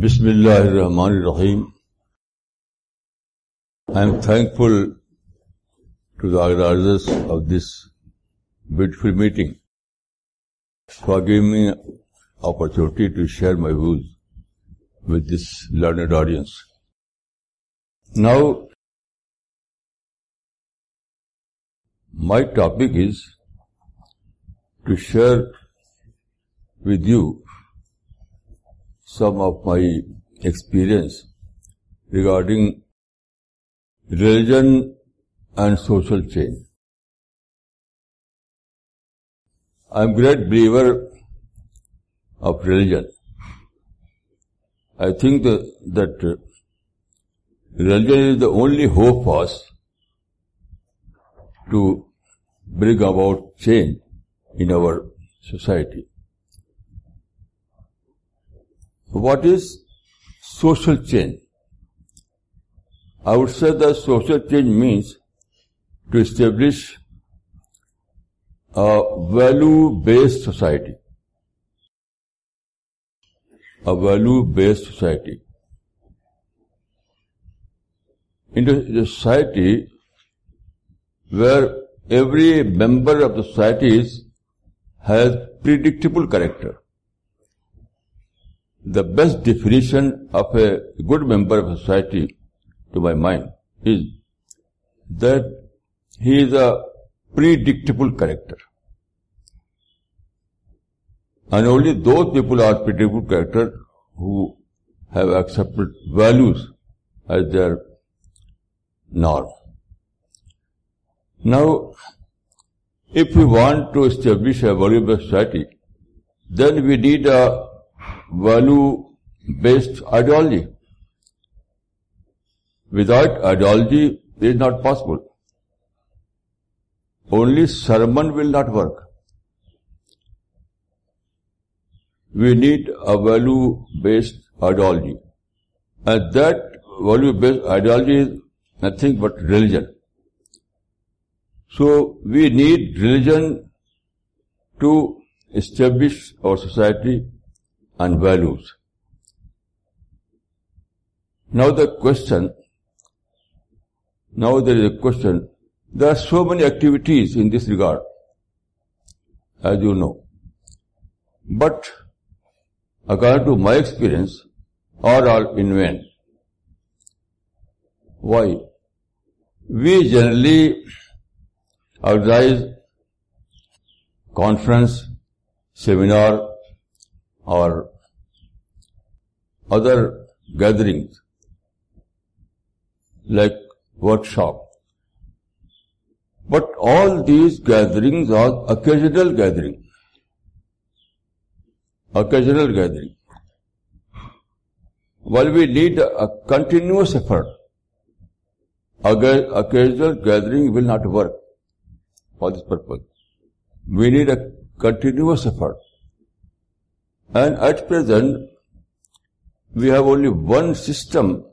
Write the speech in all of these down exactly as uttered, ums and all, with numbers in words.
Bismillahirrahmanirrahim. I am thankful to the organizers of this beautiful meeting for giving me an opportunity to share my views with this learned audience. Now, my topic is to share with you some of my experience regarding religion and social change. I am a great believer of religion. I think that, that religion is the only hope for us to bring about change in our society. What is social change? I would say that social change means to establish a value-based society. A value-based society. In a society where every member of the society is, has predictable character. The best definition of a good member of a society, to my mind, is that he is a predictable character. And only those people are predictable character who have accepted values as their norm. Now, if we want to establish a value-based society, then we need a value-based ideology. Without ideology, it is not possible. Only sermon will not work. We need a value-based ideology. And that value-based ideology is nothing but religion. So, we need religion to establish our society and values. Now the question, now there is a question, there are so many activities in this regard, as you know. But, according to my experience, are all in vain. Why? We generally organize conference, seminar, or other gatherings like workshop. But all these gatherings are occasional gathering. Occasional gathering. While we need a continuous effort, occasional gathering will not work for this purpose. We need a continuous effort. And at present, we have only one system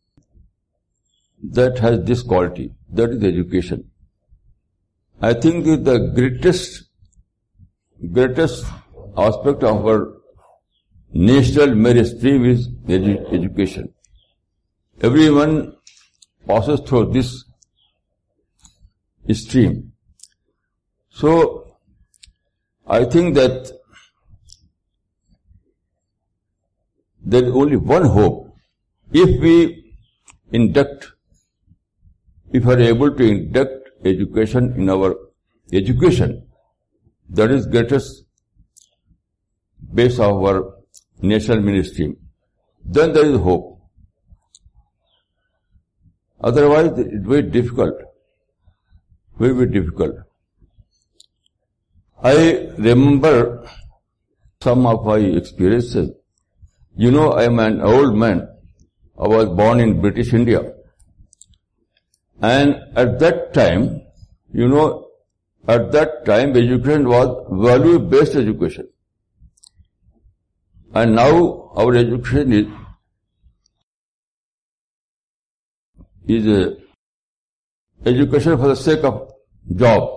that has this quality, that is education. I think that the greatest, greatest aspect of our national merit stream is edu- education. Everyone passes through this stream. So, I think that there is only one hope. If we induct, if we are able to induct education in our education, that is greatest base of our national ministry, then there is hope. Otherwise, it will be difficult. Will be difficult. I remember some of my experiences. You know, I am an old man. I was born in British India. And at that time, you know, at that time education was value-based education. And now our education is, is a education for the sake of job.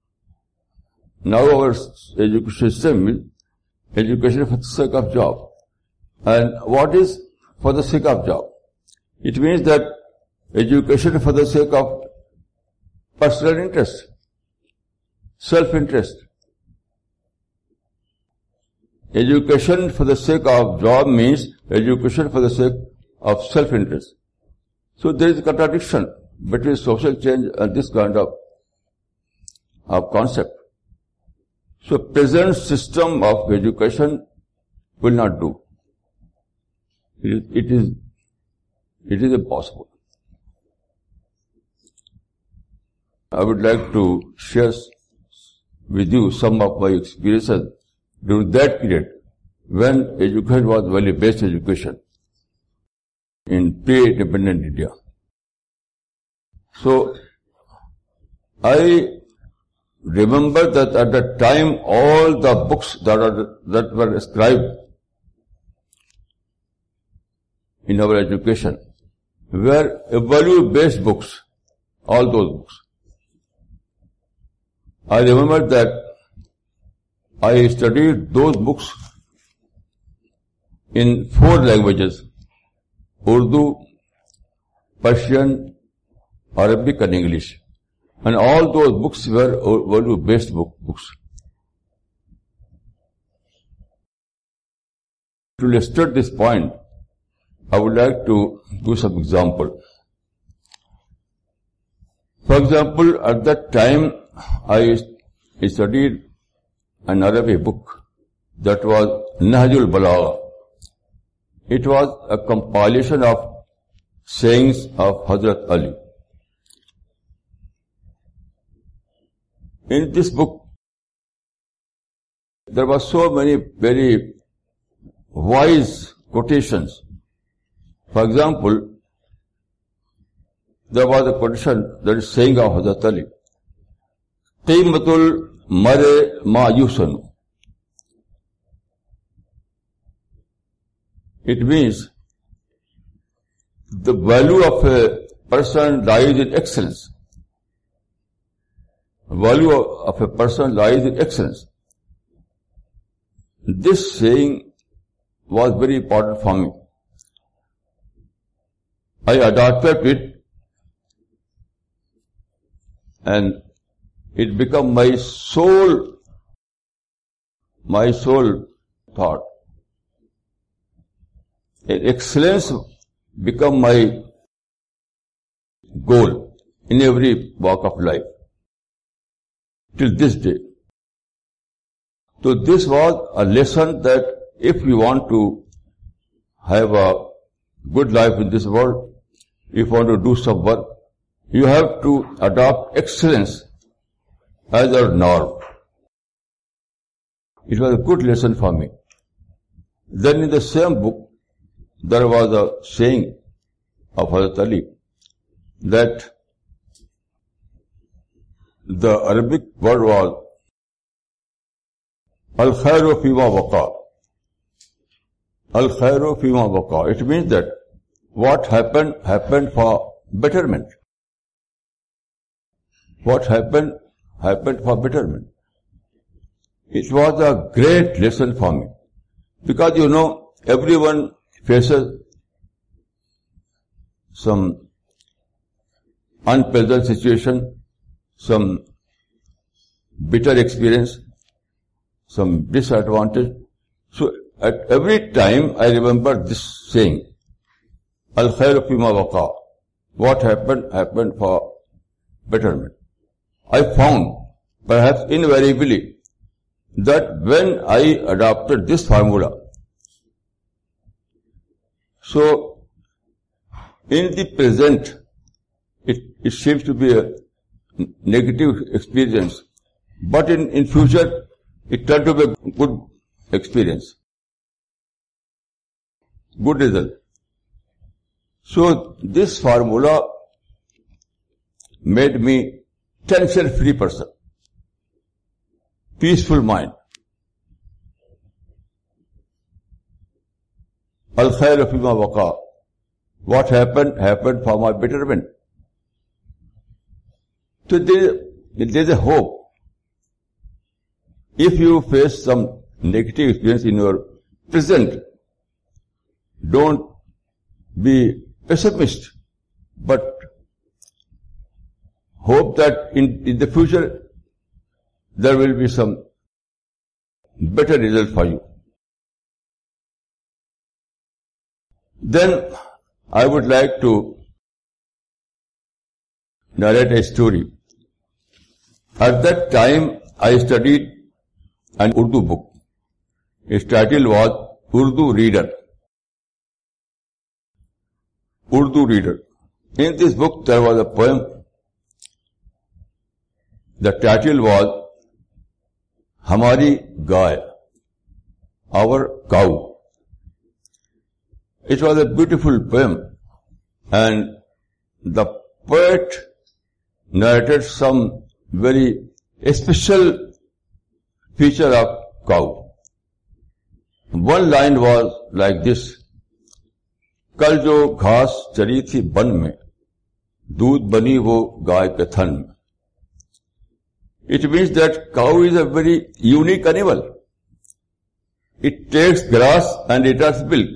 Now our education system is education for the sake of job. And what is for the sake of job? It means that education for the sake of personal interest, self-interest. Education for the sake of job means education for the sake of self-interest. So there is a contradiction between social change and this kind of, of concept. So present system of education will not do. It is, it is, it is impossible. I would like to share with you some of my experiences during that period when education was value-based education in pre-independent India. So, I remember that at that time all the books that, are, that were scribed in our education were value-based books, all those books. I remember that I studied those books in four languages: Urdu, Persian, Arabic and English. And all those books were value-based book, books. To illustrate this point, I would like to give some example. For example, at that time, I studied an Arabic book that was Nahjul Balagha. It was a compilation of sayings of Hazrat Ali. In this book, there were so many very wise quotations. For example, there was a quotation that is saying of Hazrat Ali, Qimatul Mare Ma Yusanu. It means the value of a person lies in excellence. The value of a person lies in excellence. This saying was very important for me. I adopted it and it became my sole, my sole thought. Excellence become my goal in every walk of life till this day. So this was a lesson that if you want to have a good life in this world, if you want to do some work, you have to adopt excellence as a norm. It was a good lesson for me. Then in the same book, there was a saying of Hazrat Ali that the Arabic word was Al-Khairu Fima Waqa. Al-Khairu Fima Waqa. It means that what happened, happened for betterment. What happened, happened for betterment. It was a great lesson for me. Because you know, everyone faces some unpleasant situation, some bitter experience, some disadvantage. So at every time I remember this saying, Al-Khairu Fima Waqa. What happened, happened for betterment. I found, perhaps invariably, that when I adopted this formula, so in the present, it, it seems to be a negative experience, but in, in future, it turned to be a good experience, good result. So this formula made me tension-free person, peaceful mind. Al-Khairu Fima Waqa. What happened, happened for my betterment. So there, there is a hope. If you face some negative experience in your present, don't be pessimist, but hope that in, in the future there will be some better result for you. Then I would like to narrate a story. At that time I studied an Urdu book. Its title was Urdu Reader. Urdu Reader. In this book there was a poem. The title was Hamari Gaay, our cow. It was a beautiful poem, and the poet narrated some very special feature of cow. One line was like this: कल जो घास चरी थी बन में, दूध बनी वो गाय के थन में. It means that cow is a very unique animal. It takes grass and it has milk.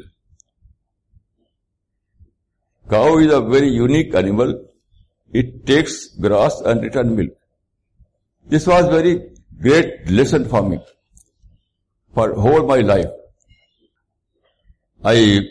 Cow is a very unique animal. It takes grass and it has milk. This was very great lesson for me, for whole my life. I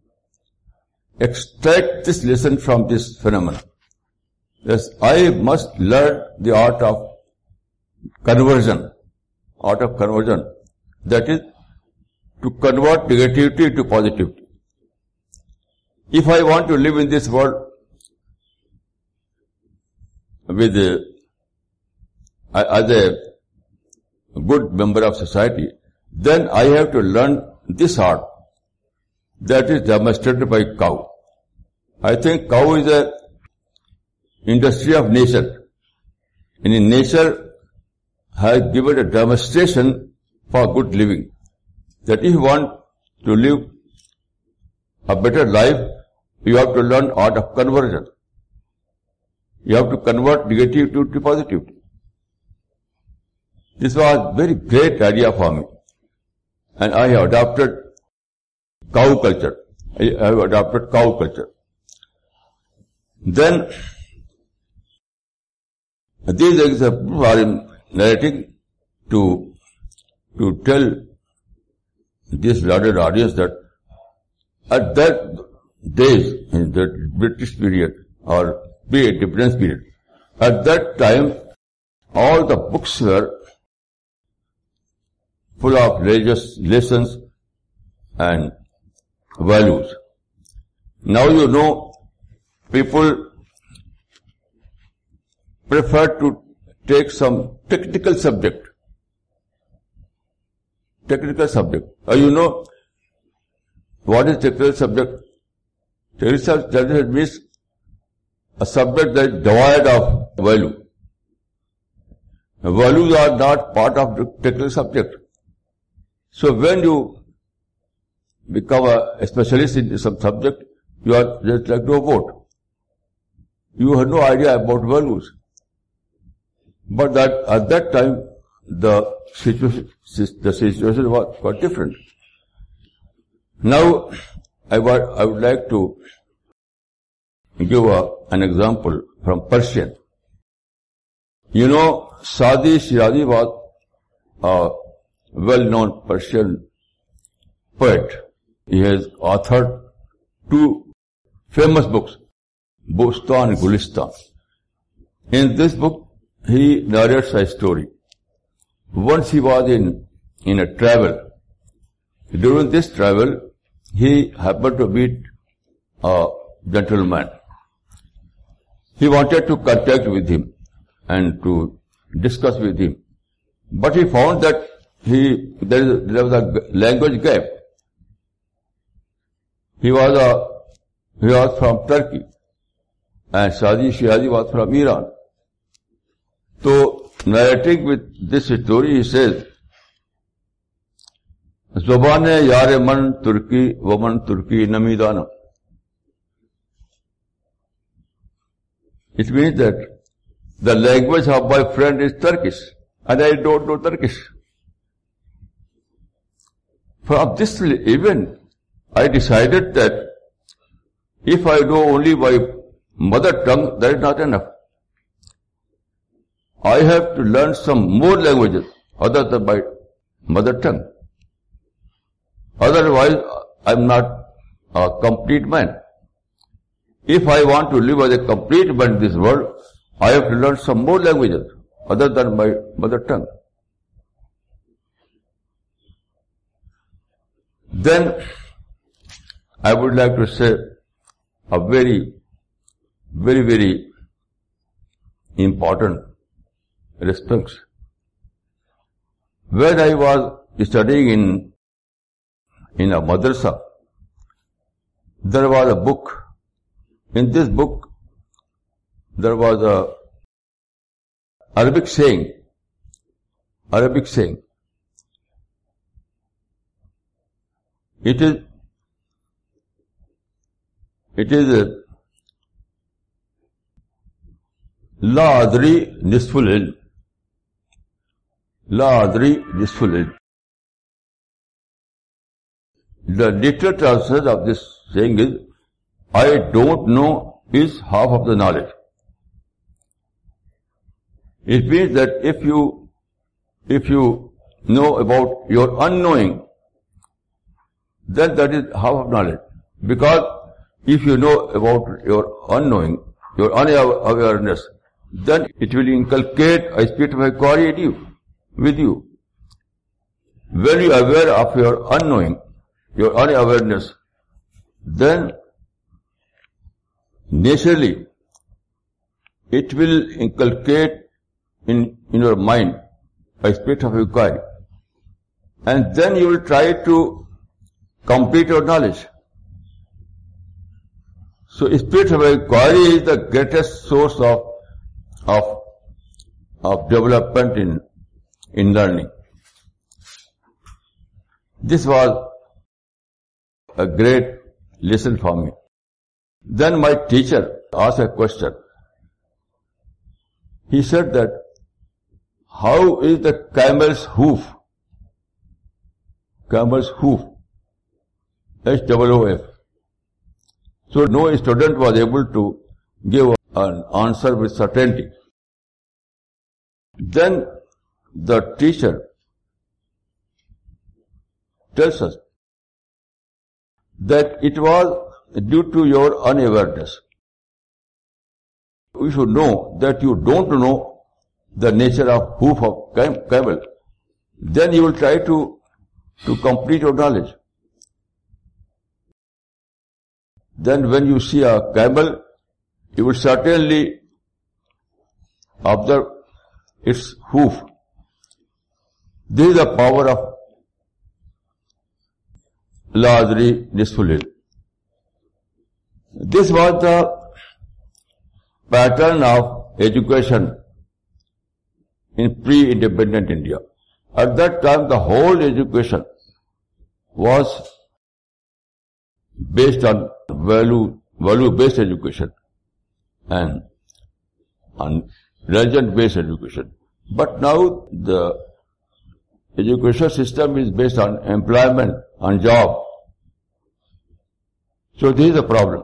extract this lesson from this phenomenon. Yes, I must learn the art of conversion, art of conversion, that is, to convert negativity to positivity. If I want to live in this world with a, as a good member of society, then I have to learn this art that is demonstrated by cow. I think cow is a industry of nature. And in nature has given a demonstration for good living. That if you want to live a better life, you have to learn art of conversion. You have to convert negative to, to positive. This was a very great idea for me. And I have adopted cow culture. I have adopted cow culture. Then, these examples are in narrating to, to tell this lauded audience that at that days, in the British period or pre-independence period, at that time all the books were full of religious lessons and values. Now you know, people prefer to take some technical subject. Technical subject. Uh, you know, what is technical subject? Technical subject means a subject that is devoid of value. Values are not part of the technical subject. So when you become a specialist in some subject, you are just like a robot. You have no idea about values. But that at that time, the situation, the situation was quite different. Now, I would, I would like to give a, an example from Persian. You know, Sadi Shirazi was a well-known Persian poet. He has authored two famous books, Bostan and Gulistan. In this book, he narrates a story. Once he was in, in a travel. During this travel, he happened to meet a gentleman. He wanted to contact with him and to discuss with him. But he found that he, there, is, there was a language gap. He was a, he was from Turkey and Sadi Shirazi was from Iran. So, narrating with this story, he says, Zobane yare man Turki, woman Turki namidana. It means that the language of my friend is Turkish, and I don't know Turkish. From this event, I decided that if I know only my mother tongue, that is not enough. I have to learn some more languages other than my mother tongue. Otherwise, I am not a complete man. If I want to live as a complete man in this world, I have to learn some more languages other than my mother tongue. Then, I would like to say a very, very, very important respect. When I was studying in, in a madrasa, there was a book. In this book, there was a Arabic saying, Arabic saying. It is, it is La adri nisful ilm. La adri nisful ilm. The literal translation of this saying is, I don't know is half of the knowledge. It means that if you, if you know about your unknowing, then that is half of knowledge. Because if you know about your unknowing, your unawareness, then it will inculcate a spirit of inquiry in you, with you. When you are aware of your unknowing, your unawareness, then naturally it will inculcate in, in your mind a spirit of inquiry. And then you will try to complete your knowledge. So spirit of inquiry is the greatest source of, of, of development in, in learning. This was a great lesson for me. Then my teacher asked a question. He said that, how is the camel's hoof? Camel's hoof. H O O F. So no student was able to give an answer with certainty. Then the teacher tells us that it was due to your unawareness. You should know that you don't know the nature of hoof of camel. Then you will try to, to complete your knowledge. Then when you see a camel, you will certainly observe its hoof. This is the power of La adri nisful ilm. This was the pattern of education in pre-independent India. At that time, the whole education was based on value, value-based education and on religion-based education. But now the education system is based on employment, on job. So this is the problem.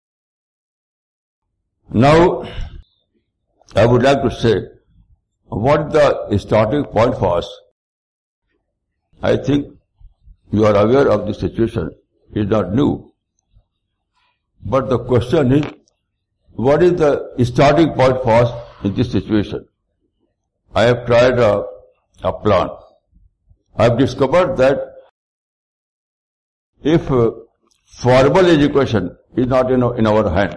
Now, I would like to say, what the starting point for us? I think you are aware of the situation. It is not new. But the question is, what is the starting point for us in this situation? I have tried a, a plan. I have discovered that if uh, formal education is not in our, in our hand,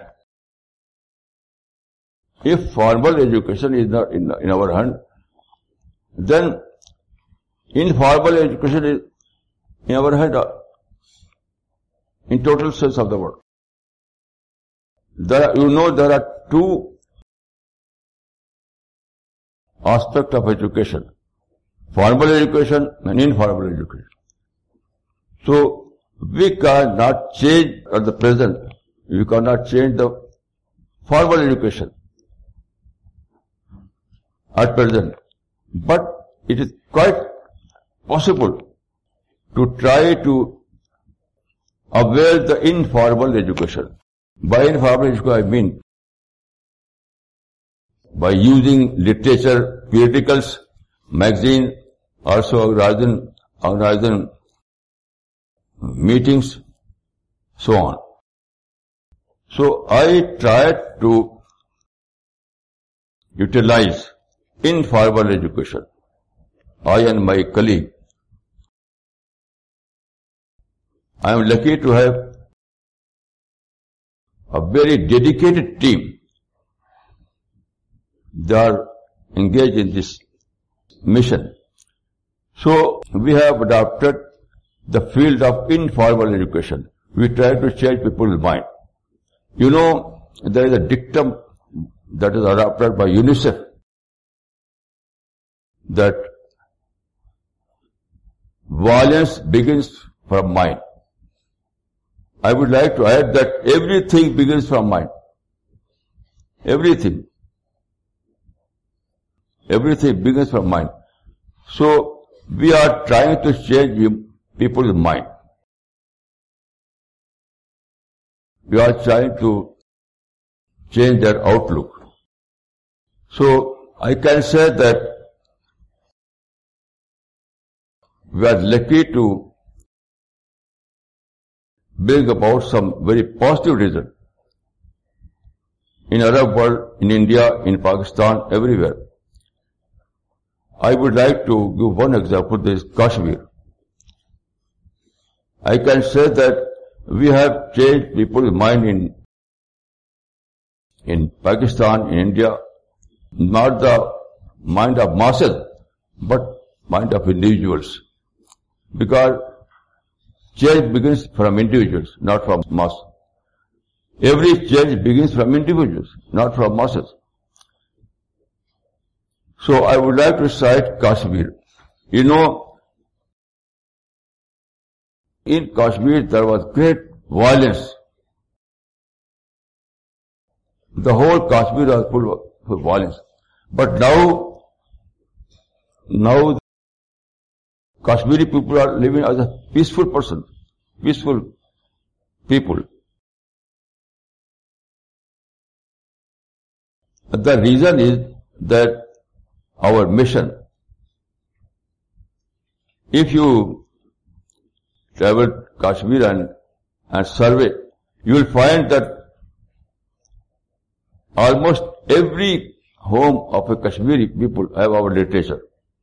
if formal education is not in, in our hand, then informal education is in our hand, uh, in total sense of the word. There are, you know, there are two aspects of education: formal education and informal education. So we cannot change at the present. We cannot change the formal education at present, but it is quite possible to try to avail the informal education. By informal education I mean by using literature, periodicals, magazine, also organizing, organizing meetings, so on. So I tried to utilize informal education. I and my colleague. I am lucky to have a very dedicated team. They are engaged in this mission. So we have adopted the field of informal education. We try to change people's mind. You know, there is a dictum that is adopted by UNICEF that violence begins from mind. I would like to add that everything begins from mind. Everything. Everything begins from mind. So, we are trying to change people's mind. We are trying to change their outlook. So, I can say that we are lucky to bring about some very positive result in Arab world, in India, in Pakistan, everywhere. I would like to give one example, this Kashmir. I can say that we have changed people's mind in, in Pakistan, in India, not the mind of masses, but mind of individuals. Because change begins from individuals, not from masses. Every change begins from individuals, not from masses. So I would like to cite Kashmir. You know, in Kashmir there was great violence. The whole Kashmir was full of violence. But now, now Kashmiri people are living as a peaceful person, peaceful people. The reason is that our mission, if you travel Kashmir and, and survey, you will find that almost every home of a Kashmiri people have our literature.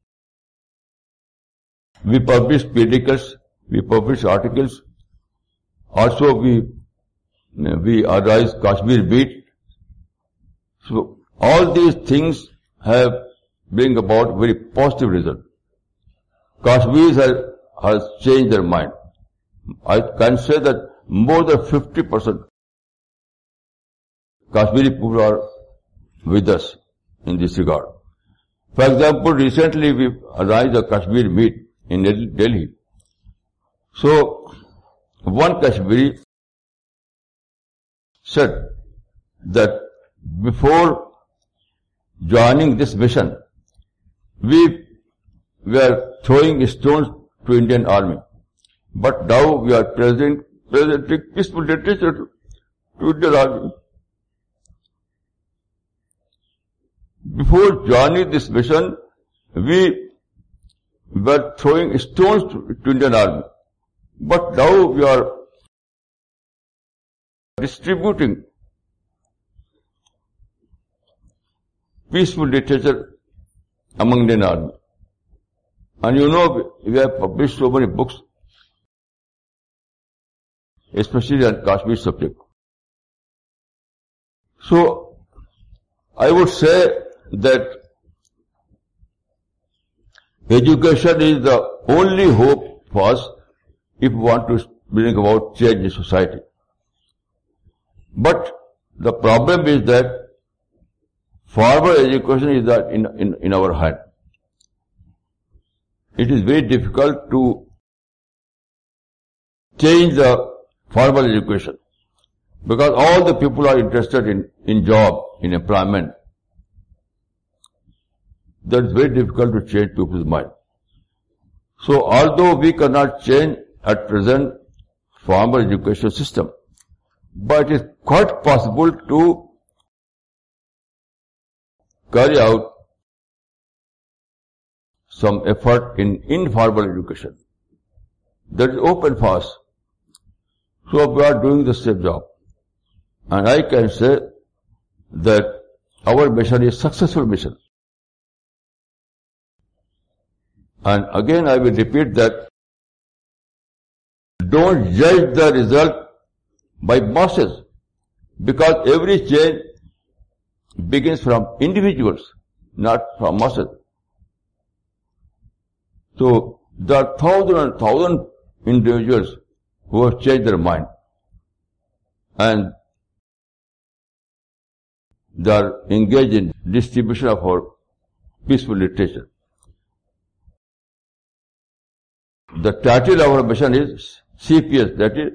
We publish periodicals, we publish articles, also we, we organize Kashmir Beat. So all these things have bring about very positive result. Kashmiris has, has changed their mind. I can say that more than fifty percent Kashmiri people are with us in this regard. For example, recently we organized a Kashmir meet in Delhi. So, one Kashmiri said that before joining this mission, we were throwing stones to Indian army. But now we are presenting, presenting peaceful literature to, to Indian army. Before joining this mission, we were throwing stones to, to Indian army. But now we are distributing peaceful literature among Indian army. And you know, we have published so many books, especially on Kashmir subject. So, I would say that education is the only hope for us if we want to bring about change in society. But the problem is that formal education is that in, in, in our hand. It is very difficult to change the formal education because all the people are interested in, in job, in employment. That is very difficult to change people's mind. So although we cannot change at present formal education system. But it is quite possible to carry out some effort in informal education. That is open for us. So we are doing the same job. And I can say that our mission is successful mission. And again I will repeat that don't judge the result by masses, because every change begins from individuals, not from masses. So there are thousand and thousand individuals who have changed their mind, and they are engaged in distribution of our peaceful literature. The title of our mission is C P S, that is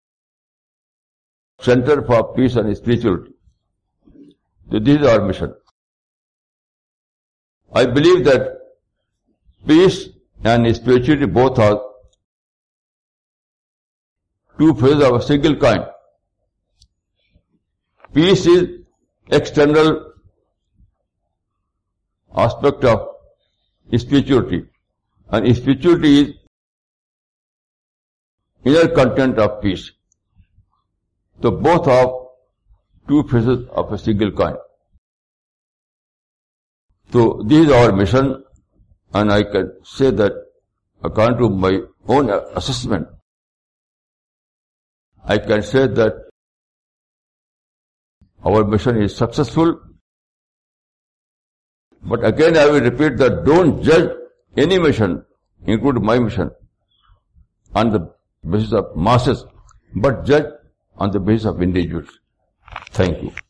Center for Peace and Spirituality. So this is our mission. I believe that peace and spirituality both are two faces of a single coin. Peace is external aspect of spirituality, and spirituality is inner content of peace. So both are two faces of a single coin. So this is our mission, and I can say that according to my own assessment, I can say that our mission is successful. But again I will repeat that don't judge any mission, including my mission, on the basis of masses, but judge on the basis of individuals. Thank you.